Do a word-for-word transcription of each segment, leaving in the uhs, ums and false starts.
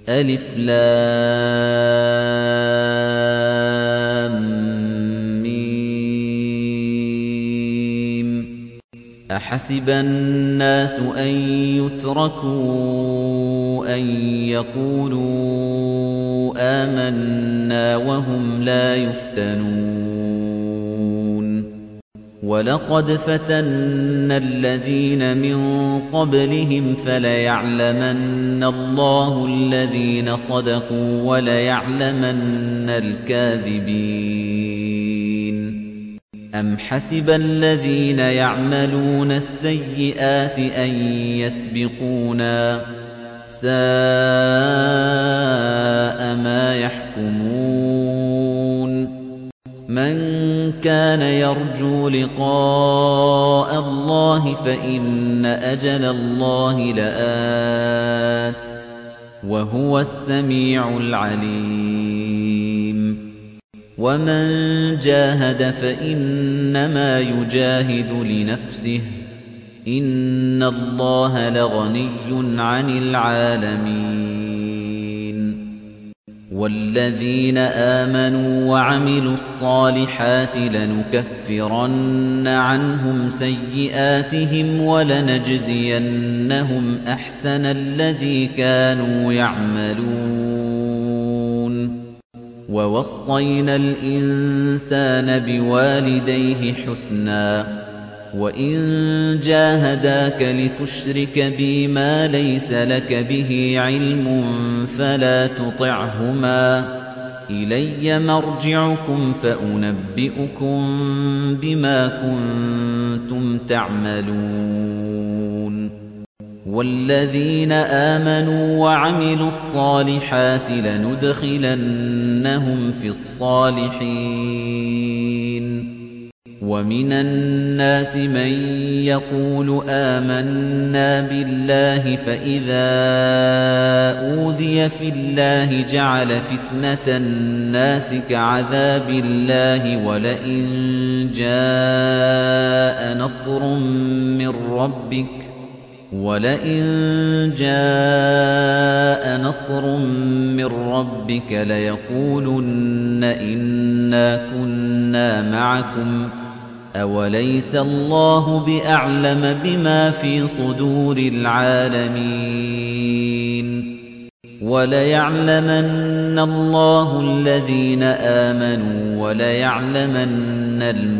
ألف لام ميم أحسب الناس أن يتركوا أن يقولوا آمنا وهم لا يفتنون ولقد فتنا الذين من قبلهم فليعلمن الله الذين صدقوا وليعلمن الكاذبين أم حسب الذين يعملون السيئات أن يسبقونا ساء ما يحكمون من كان يرجو لقاء الله فإن أجل الله لآت وهو السميع العليم ومن جاهد فإنما يجاهد لنفسه إن الله لغني عن العالمين والذين آمنوا وعملوا الصالحات لنكفرن عنهم سيئاتهم ولنجزينهم أحسن الذي كانوا يعملون ووصينا الإنسان بوالديه حسناً وَإِن جَاهَدَاكَ لِتُشْرِكَ بِي مَا لَيْسَ لَكَ بِهِ عِلْمٌ فَلَا تُطِعْهُمَا إِلَيَّ مَرْجِعُكُمْ فَأُنَبِّئُكُم بِمَا كُنتُمْ تَعْمَلُونَ وَالَّذِينَ آمَنُوا وَعَمِلُوا الصَّالِحَاتِ لَنُدْخِلَنَّهُمْ فِي الصَّالِحِينَ وَمِنَ النَّاسِ مَن يَقُولُ آمَنَّا بِاللَّهِ فَإِذَا أُوذِيَ فِي اللَّهِ جَعَلَ فِتْنَةَ النَّاسِ كَعَذَابِ اللَّهِ وَلَئِن جَاءَ نَصْرٌ مِّن رَّبِّكَ وَلَئِن جَاءَ نَصْرٌ مِّن رَّبِّكَ لَيَقُولُنَّ إِنَّا كُنَّا مَعَكُمْ أَوَلَيْسَ اللَّهُ بِأَعْلَمَ بِمَا فِي صُدُورِ الْعَالَمِينَ وَلَيَعْلَمَنَّ اللَّهُ الَّذِينَ آمَنُوا وَلَيَعْلَمَنَّ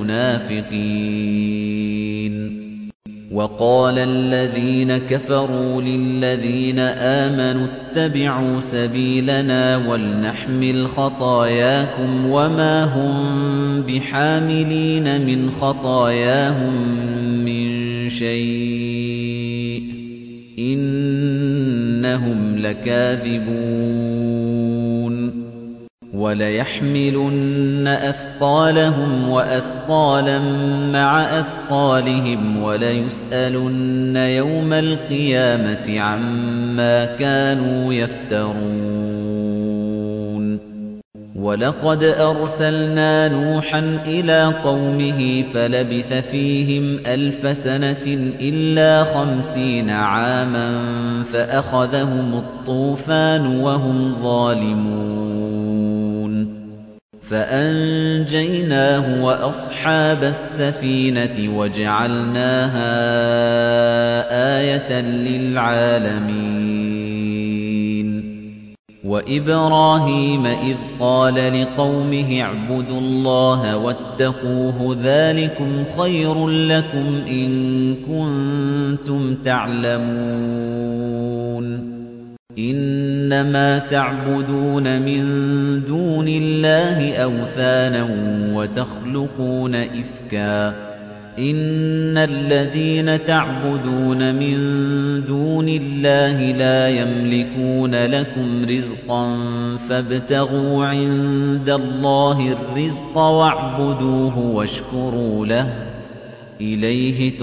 الْمُنَافِقِينَ وَقَالَ الَّذِينَ كَفَرُوا لِلَّذِينَ آمَنُوا اتَّبِعُوا سَبِيلَنَا وَلْنَحْمِلْ خَطَايَاكُمْ وَمَا هُمْ بِحَامِلِينَ مِنْ خَطَايَاهُمْ مِنْ شَيْءٍ إِنَّهُمْ لَكَاذِبُونَ وَلَيَحْمِلُنَّ أَثْقَالَهُمْ وَأَثْقَالًا مَّعَ أَثْقَالِهِمْ وَلَيُسْأَلُنَّ يَوْمَ الْقِيَامَةِ عَمَّا كَانُوا يَفْتَرُونَ وَلَقَدْ أَرْسَلْنَا نُوحًا إِلَىٰ قَوْمِهِ فَلَبِثَ فِيهِمْ أَلْفَ سَنَةٍ إِلَّا خَمْسِينَ عَامًا فَأَخَذَهُمُ الطُّوفَانُ وَهُمْ ظَالِمُونَ فَأَنجَيْنَاهُ وَأَصْحَابَ السَّفِينَةِ وَجَعَلْنَاهَا آيَةً لِّلْعَالَمِينَ وَإِبْرَاهِيمَ إِذْ قَالَ لِقَوْمِهِ اعْبُدُوا اللَّهَ وَاتَّقُوهُ ذَٰلِكُمْ خَيْرٌ لَّكُمْ إِن كُنتُمْ تَعْلَمُونَ إِنَّمَا تَعْبُدُونَ مِن دُونِ اللَّهِ أَوْثَانًا وَتَخْلُقُونَ إِفْكًا إِنَّ الَّذِينَ تَعْبُدُونَ مِن دُونِ اللَّهِ لَا يَمْلِكُونَ لَكُمْ رِزْقًا فَابْتَغُوا عِندَ اللَّهِ الرِّزْقَ وَاعْبُدُوهُ وَاشْكُرُوا لَهُ إِلَيْهِ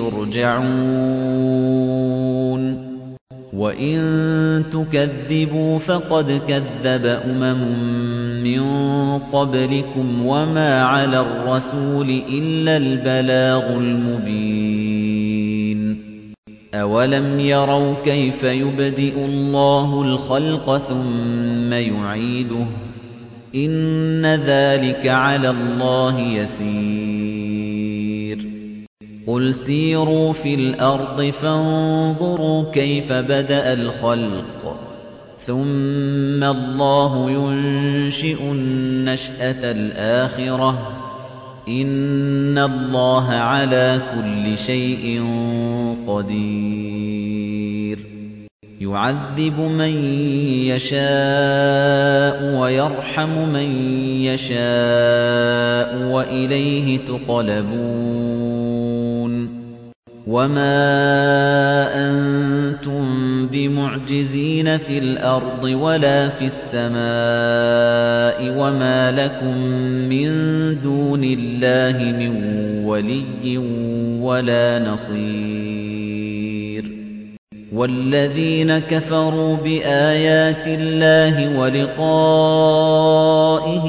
تُرْجَعُونَ وَإِن تُكَذِّبُوا فَقَدْ كَذَّبَ أُمَمٌ مِّن قَبْلِكُمْ وَمَا عَلَى الرَّسُولِ إِلَّا الْبَلَاغُ الْمُبِينُ أَوَلَمْ يَرَوْا كَيْفَ يُبْدِئُ اللَّهُ الْخَلْقَ ثُمَّ يُعِيدُهُ إِنَّ ذَلِكَ عَلَى اللَّهِ يَسِيرٌ قُلْ سِيرُوا فِي الْأَرْضِ فَانظُرُوا كَيْفَ بَدَأَ الْخَلْقَ ثُمَّ اللَّهُ يُنشِئُ النَّشْأَةَ الْآخِرَةَ إِنَّ اللَّهَ عَلَى كُلِّ شَيْءٍ قَدِيرٌ يُعَذِّبُ مَن يَشَاءُ وَيَرْحَمُ مَن يَشَاءُ وَإِلَيْهِ تُقْلَبُونَ وَمَا أَنتُم بِمُعْجِزِينَ فِي الْأَرْضِ وَلَا فِي السَّمَاءِ وَمَا لَكُم مِّن دُونِ اللَّهِ مِن وَلِيٍّ وَلَا نَصِيرٍ وَالَّذِينَ كَفَرُوا بِآيَاتِ اللَّهِ وَلِقَائِهِ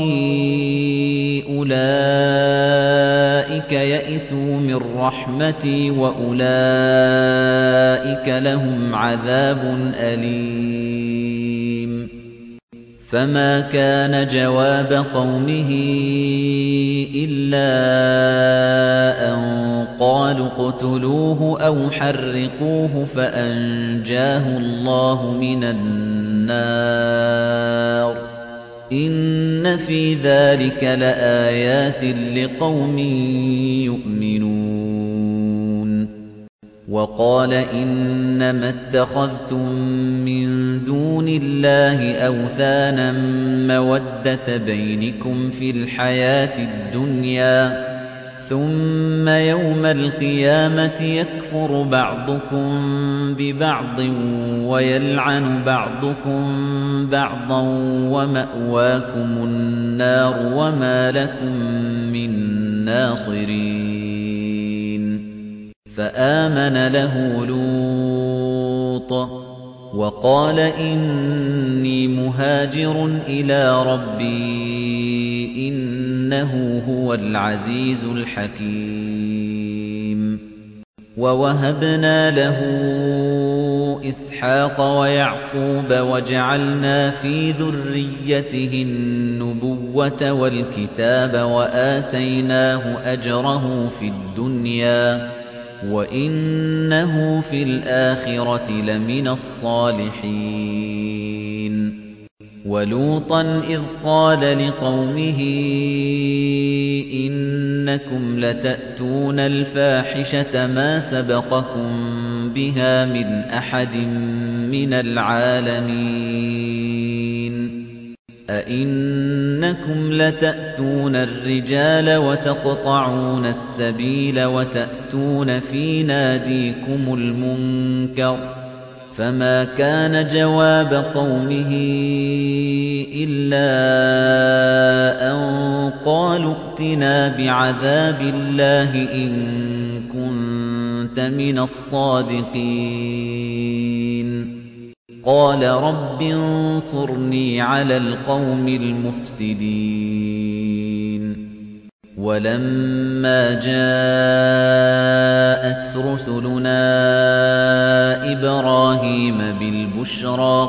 أُولَئِكَ يَئِسُوا مِن رَّحْمَتِي وَأُولَئِكَ لَهُمْ عَذَابٌ أَلِيمٌ فَمَا كَانَ جَوَابَ قَوْمِهِ إِلَّا أَن قَالُوا اقْتُلُوهُ أَوْ حَرِّقُوهُ فَأَنجَاهُ اللَّهُ مِنَ النَّارِ إِنَّ فِي ذَلِكَ لَآيَاتٍ لِقَوْمٍ يُؤْمِنُونَ وَقَالَ إِنَّمَا اتَّخَذْتُم مِّن دُونِ اللَّهِ أَوْثَانًا مَّوَدَّةَ بَيْنِكُمْ فِي الْحَيَاةِ الدُّنْيَا ثُمَّ يَوْمَ الْقِيَامَةِ يَكْفُرُ بَعْضُكُم بِبَعْضٍ وَيَلْعَنُ بَعْضُكُم بَعْضًا وَمَأْوَاكُمُ النَّارُ وَمَا لَكُم مِّن نَّاصِرِينَ فَآمَنَ لَهُ لُوطٌ وَقَالَ إِنِّي مُهَاجِرٌ إِلَىٰ رَبِّي إِنَّهُ هُوَ الْعَزِيزُ الْحَكِيمُ وَوَهَبْنَا لَهُ إِسْحَاقَ وَيَعْقُوبَ وَجَعَلْنَا فِي ذُرِّيَّتِهِ النُّبُوَّةَ وَالْكِتَابَ وَآتَيْنَاهُ أَجْرَهُ فِي الدُّنْيَا وَإِنَّهُ فِي الْآخِرَةِ لَمِنَ الصَّالِحِينَ وَلُوطًا إِذْ قَالَ لِقَوْمِهِ إِنَّكُمْ لَتَأْتُونَ الْفَاحِشَةَ مَا سَبَقَكُم بِهَا مِنْ أَحَدٍ مِّنَ الْعَالَمِينَ أَئِنَّكُمْ لَتَأْتُونَ الرِّجَالَ وَتَقْطَعُونَ السَّبِيلَ وَتَأْتُونَ فِي نَادِيكُمُ الْمُنكَرَ فَمَا كَانَ جَوَابَ قَوْمِهِ إِلَّا أَن قَالُوا ائْتِنَا بِعَذَابِ اللَّهِ إِن كُنتَ مِنَ الصَّادِقِينَ قَالَ رَبِّ انصُرْنِي عَلَى الْقَوْمِ الْمُفْسِدِينَ وَلَمَّا جَاءَتْ رُسُلُنَا إِبْرَاهِيمَ بِالْبُشْرَىٰ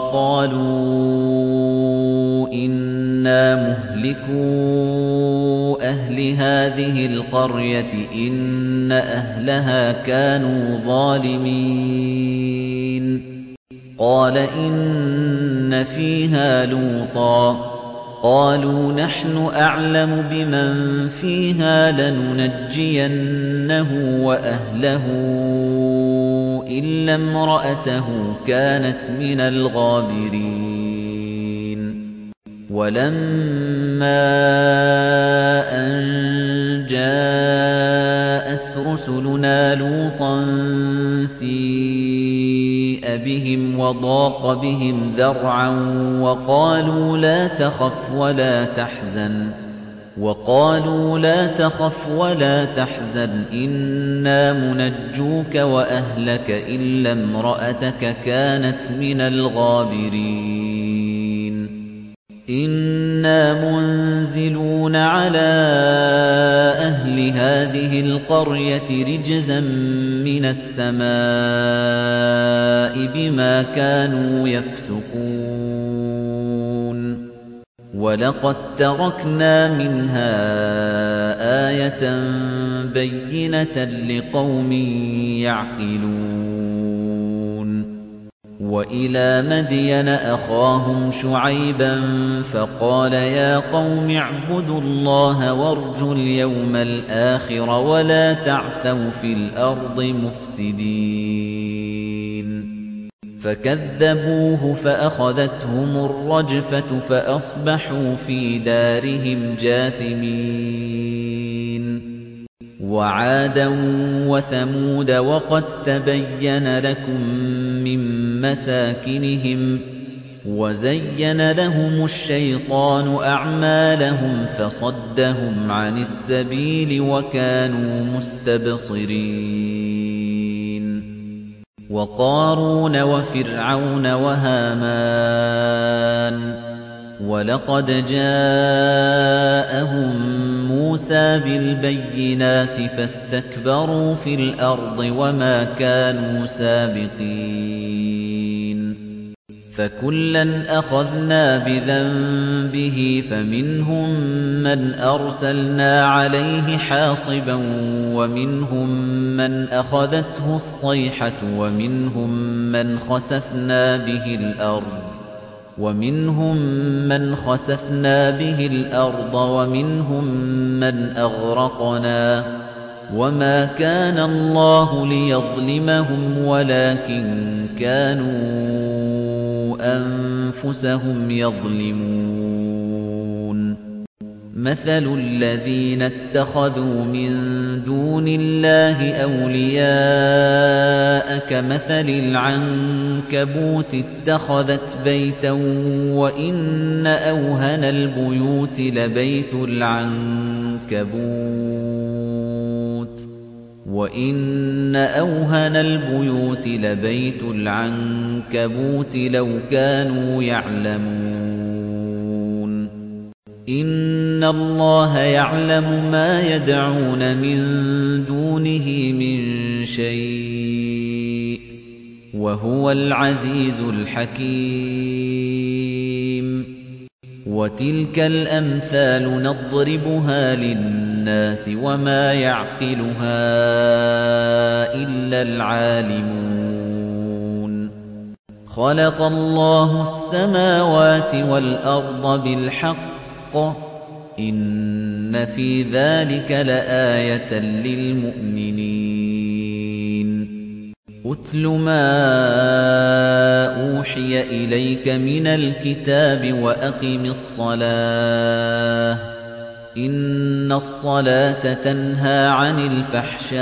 قَالُوا إِنَّا مُهْلِكُو أَهْلِ هَٰذِهِ الْقَرْيَةِ إِنَّ أَهْلَهَا كَانُوا ظَالِمِينَ قَالَ إِنَّ فِيهَا لُوطًا قَالُوا نَحْنُ أَعْلَمُ بِمَن فِيهَا لَنُنَجِّيَنَّهُ وَأَهْلَهُ إِلَّا امْرَأَتَهُ كَانَتْ مِنَ الْغَابِرِينَ وَلَمَّا أَن جَاءَتْ رُسُلُنَا لُوطًا سِيءَ بِهِمْ وَضَاقَ بِهِمْ ذَرْعًا وَقَالُوا لَا تَخَفْ وَلَا تَحْزَنْ وَقَالُوا لَا تَخَفْ وَلَا تَحْزَنْ إِنَّا مُنَجُّوكَ وَأَهْلَكَ إِلَّا امْرَأَتَكَ كَانَتْ مِنَ الْغَابِرِينَ إِنَّا مُنزِلُونَ عَلَىٰ أَهْلِ هَٰذِهِ الْقَرْيَةِ رِجْزًا مِّنَ السَّمَاءِ بِمَا كَانُوا يَفْسُقُونَ وَلَقَدْ تَرَكْنَا مِنْهَا آيَةً بَيِّنَةً لِقَوْمٍ يَعْقِلُونَ وَإِلَى مَدْيَنَ أَخَاهُمْ شُعَيْبًا فَقَالَ يَا قَوْمِ اعْبُدُوا اللَّهَ وَارْجُوا الْيَوْمَ الْآخِرَ وَلَا تَعْثَوْا فِي الْأَرْضِ مُفْسِدِينَ فَكَذَّبُوهُ فَأَخَذَتْهُمُ الرَّجْفَةُ فَأَصْبَحُوا فِي دَارِهِمْ جَاثِمِينَ وَعَادًا وَثَمُودَ وَقَدْ تَبَيَّنَ لَكُم مِّن مَّسَاكِنِهِمْ وَزَيَّنَ لَهُمُ الشَّيْطَانُ أَعْمَالَهُمْ فَصَدَّهُمْ عَنِ السَّبِيلِ وَكَانُوا مُسْتَبْصِرِينَ وَقَارُونَ وَفِرْعَوْنَ وَهَامَانَ وَلَقَدْ جَاءَهُم مُوسَى بِالْبَيِّنَاتِ فَاسْتَكْبَرُوا فِي الْأَرْضِ وَمَا كَانُوا سَابِقِينَ فَكُلًّا أَخَذْنَا بِذَنبِهِ فَمِنْهُم مَّنْ أَرْسَلْنَا عَلَيْهِ حَاصِبًا وَمِنْهُم مَّنْ أَخَذَتْهُ الصَّيْحَةُ وَمِنْهُم مَّنْ خَسَفْنَا بِهِ الْأَرْضَ وَمِنْهُم مَّنْ خَسَفْنَا بِهِ الْأَرْضَ وَمِنْهُم مَّنْ أَغْرَقْنَا وَمَا كَانَ اللَّهُ لِيَظْلِمَهُمْ وَلَكِن كَانُوا أَنفُسَهُمْ يَظْلِمُونَ مَثَلُ الَّذِينَ اتَّخَذُوا مِن دُونِ اللَّهِ أَوْلِيَاءَ كَمَثَلِ الْعَنكَبُوتِ اتَّخَذَتْ بَيْتًا وَإِنَّ أَوْهَنَ الْبُيُوتِ لَبَيْتُ الْعَنكَبُوتِ وَإِنَّ أَوْهَنَ الْبُيُوتِ لَبَيْتُ الْعَنكَبُوتِ لَوْ كَانُوا يَعْلَمُونَ إِنَّ اللَّهَ يَعْلَمُ مَا يَدْعُونَ مِن دُونِهِ مِن شَيْءٍ وَهُوَ الْعَزِيزُ الْحَكِيمُ وَتِلْكَ الْأَمْثَالُ نَضْرِبُهَا لِلنَّاسِ وَمَا يَعْقِلُهَا إِلَّا الْعَالِمُونَ خَلَقَ اللَّهُ السَّمَاوَاتِ وَالْأَرْضَ بِالْحَقِّ إِنَّ فِي ذَلِكَ لَآيَةً لِلْمُؤْمِنِينَ أُتْلُ مَا أُوحِيَ إِلَيْكَ مِنَ الْكِتَابِ وَأَقِمِ الصَّلَاةَ إِنَّ الصَّلَاةَ تَنْهَى عَنِ الْفَحْشَاءِ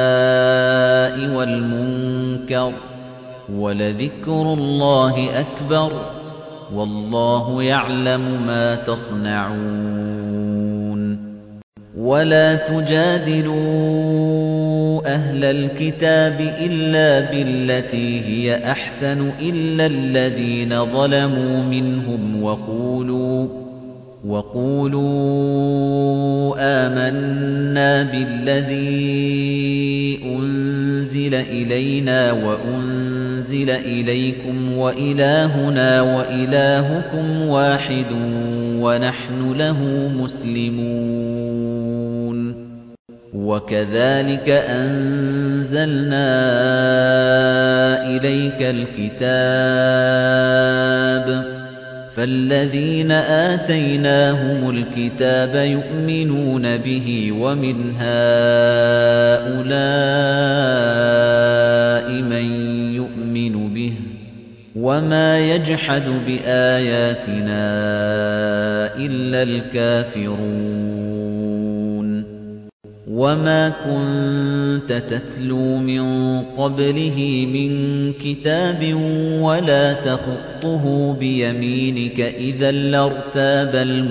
وَالْمُنكَرِ وَلَذِكْرُ اللَّهِ أَكْبَرُ وَاللَّهُ يَعْلَمُ مَا تَصْنَعُونَ وَلَا تُجَادِلُوا أَهْلَ الْكِتَابِ إِلَّا بِالَّتِي هِيَ أَحْسَنُ إِلَّا الَّذِينَ ظَلَمُوا مِنْهُمْ وَقُولُوا وَقُولُوا آمَنَّا بِالَّذِي أُنزِلَ إِلَيْنَا وَأُنزِلَ إِلَيْكُمْ وَإِلَٰهُنَا وَإِلَٰهُكُمْ وَاحِدٌ وَنَحْنُ لَهُ مُسْلِمُونَ وَكَذَلِكَ أَنزَلْنَا إِلَيْكَ الْكِتَابَ فَالَّذِينَ آتَيْنَاهُمُ الْكِتَابَ يُؤْمِنُونَ بِهِ وَمِنْ هَؤُلَاءِ مَن يُؤْمِنُ بِهِ وَمَا يَجْحَدُ بِآيَاتِنَا إِلَّا الْكَافِرُونَ وَمَا كُنتَ تَتْلُو مِن قَبْلِهِ مِن كِتَابٍ وَلَا تَخُطُّهُ بِيَمِينِكَ إِذًا لَّارْتَابَ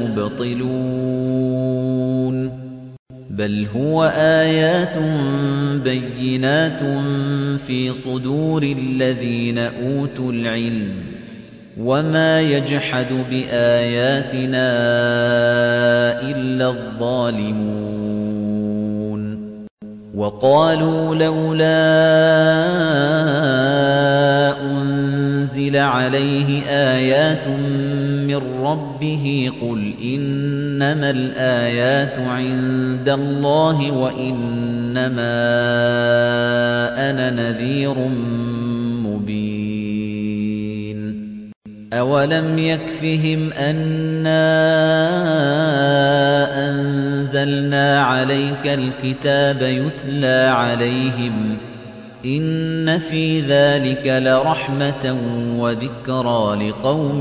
الْمُبْطِلُونَ بَلْ هُوَ آيَاتٌ بَيِّنَاتٌ فِي صُدُورِ الَّذِينَ أُوتُوا الْعِلْمَ وَمَا يَجْحَدُ بِآيَاتِنَا إِلَّا الظَّالِمُونَ وقالوا لولا أنزل عليه آيات من ربه قل إنما الآيات عند الله وإنما أنا نذير مبين أولم يكفهم أنا أنزلنا عليك الكتاب يتلى عليهم إن في ذلك لرحمة وذكرى لقوم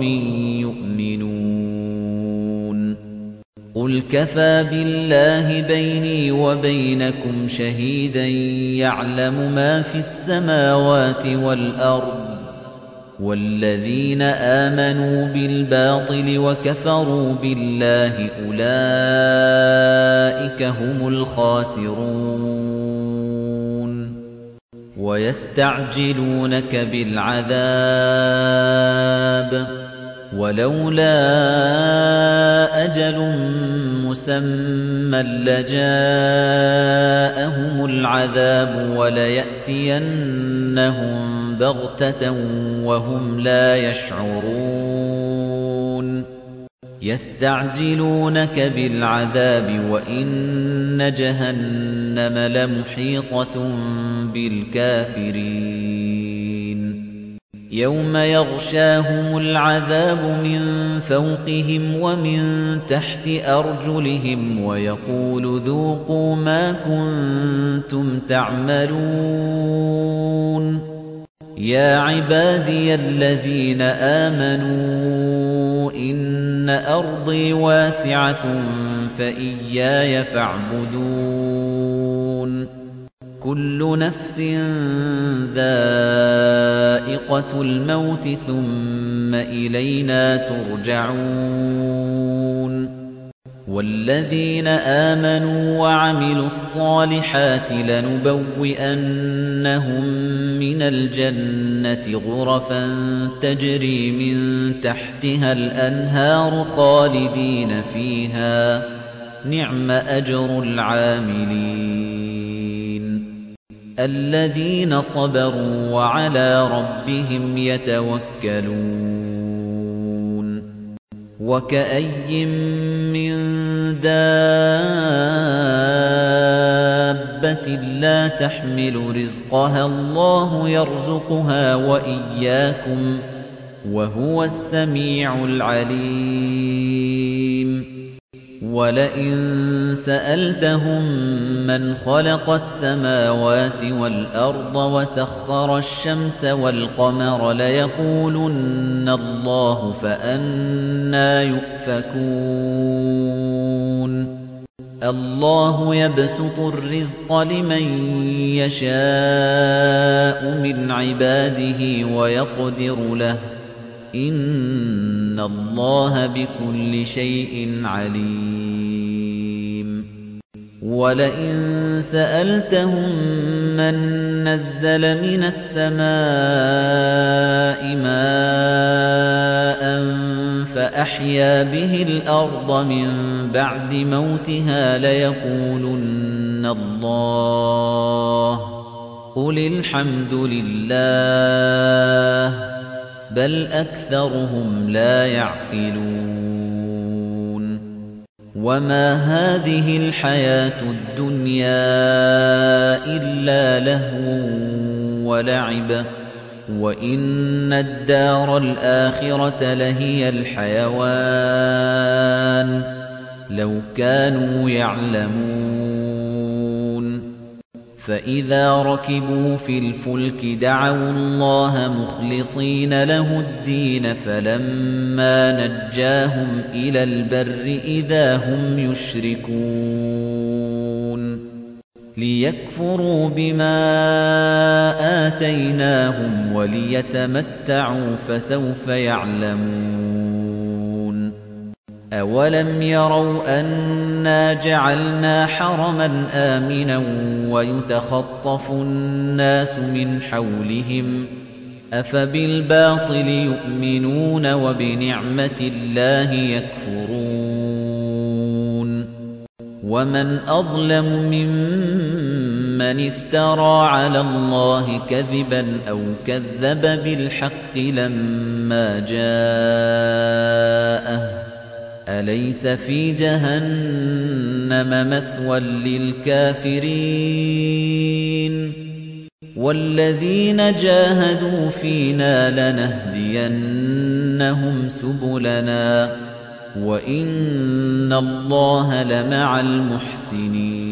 يؤمنون قل كفى بالله بيني وبينكم شهيدا يعلم ما في السماوات والأرض والذين آمنوا بالباطل وكفروا بالله أولئك هم الخاسرون ويستعجلونك بالعذاب ولولا أجل مسمى لجاءهم العذاب وليأتينهم بغتة وهم لا يشعرون يستعجلونك بالعذاب وإن جهنم لمحيطة بالكافرين يوم يغشاهم العذاب من فوقهم ومن تحت أرجلهم ويقول ذوقوا ما كنتم تعملون يا عبادي الذين آمنوا إن أرضي واسعة فإياي فاعبدون كل نفس ذائقة الموت ثم إلينا ترجعون والذين آمنوا وعملوا الصالحات لنبوئنهم من الجنة غرفا تجري من تحتها الأنهار خالدين فيها نعم أجر العاملين الذين صبروا وعلى ربهم يتوكلون وكأي من دابة لا تحمل رزقها الله يرزقها وإياكم وهو السميع العليم ولئن سألتهم من خلق السماوات والأرض وسخر الشمس والقمر ليقولن الله فأنى يؤفكون الله يبسط الرزق لمن يشاء من عباده ويقدر له إن الله بكل شيء عليم ولئن سألتهم من نزل من السماء ماء فأحيا به الأرض من بعد موتها ليقولن الله قل الحمد لله بل أكثرهم لا يعقلون وما هذه الحياة الدنيا إلا لهو ولعب وإن الدار الآخرة لهي الحيوان لو كانوا يعلمون فإذا ركبوا في الفلك دعوا الله مخلصين له الدين فلما نجاهم إلى البر إذا هم يشركون ليكفروا بما آتيناهم وليتمتعوا فسوف يعلمون أولم يروا أنا جعلنا حرما آمنا ويتخطف الناس من حولهم أفبالباطل يؤمنون وبنعمة الله يكفرون ومن أظلم ممن من افترى على الله كذبا أو كذب بالحق لما جاءه أليس في جهنم مثوى للكافرين والذين جاهدوا فينا لنهدينهم سبلنا وإن الله لمع المحسنين